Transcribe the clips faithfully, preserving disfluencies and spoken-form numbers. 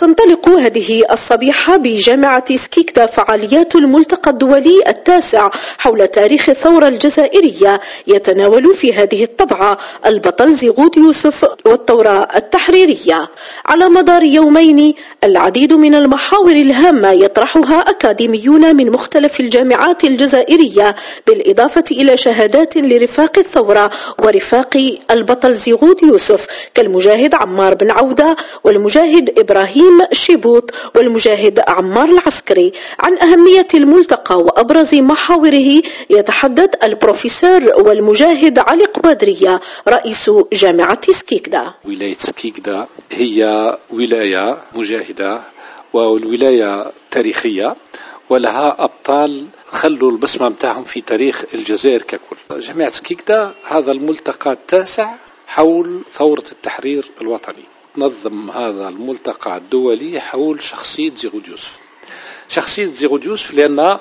تنطلق هذه الصبيحة بجامعة سكيكدا فعاليات الملتقى الدولي التاسع حول تاريخ الثورة الجزائرية، يتناول في هذه الطبعة البطل زغود يوسف والثورة التحريرية. على مدار يومين العديد من المحاور الهامة يطرحها أكاديميون من مختلف الجامعات الجزائرية، بالإضافة إلى شهادات لرفاق الثورة ورفاق البطل زغود يوسف كالمجاهد عمار بن عودة والمجاهد إبراهيم شيبوط والمجاهد عمار العسكري. عن أهمية الملتقى وأبرز محاوره يتحدث البروفيسور والمجاهد علي قبادرية رئيس جامعة سكيكدا. ولاية سكيكدا هي ولاية مجاهدة والولاية تاريخية ولها أبطال خلوا البصمة متاعهم في تاريخ الجزائر ككل. جامعة سكيكدا هذا الملتقى التاسع حول ثورة التحرير الوطني. نظم هذا الملتقى الدولي حول شخصية زغود يوسف. شخصية زغود يوسف لأن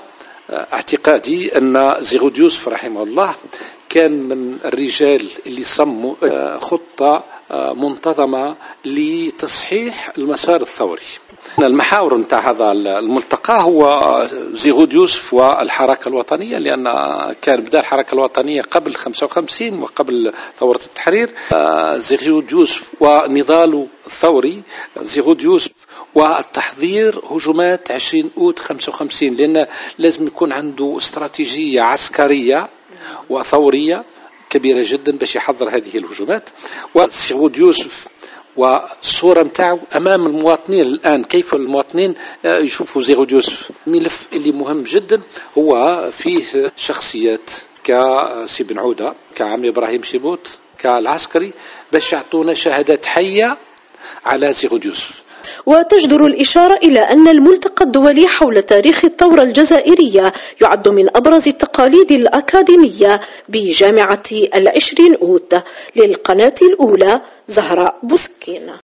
اعتقادي أن زغود يوسف رحمه الله كان من الرجال اللي صموا خطة منتظمة لتصحيح المسار الثوري. المحاور نتاع هذا الملتقى هو زغود يوسف والحركة الوطنية، لأن كان بدأ الحركة الوطنية قبل خمسة وخمسين وقبل ثورة التحرير. زغود يوسف ونضاله الثوري، زغود يوسف والتحضير هجومات عشرين أوت خمسة وخمسين، لأن لازم يكون عنده استراتيجية عسكرية وثورية كبيرة جدا باش يحضر هذه الهجومات. وزغود يوسف والصورة متاعه أمام المواطنين الآن، كيف المواطنين يشوفوا زغود يوسف. ملف اللي مهم جدا هو فيه شخصيات كسي بن عودة، كعم إبراهيم شيبوط، كالعسكري، باش يعطونا شهادات حية على زغود يوسف. وتجدر الإشارة إلى أن الملتقى الدولي حول تاريخ الثورة الجزائرية يعد من أبرز التقاليد الأكاديمية بجامعة العشرين أوت. للقناة الأولى زهراء بوسكين.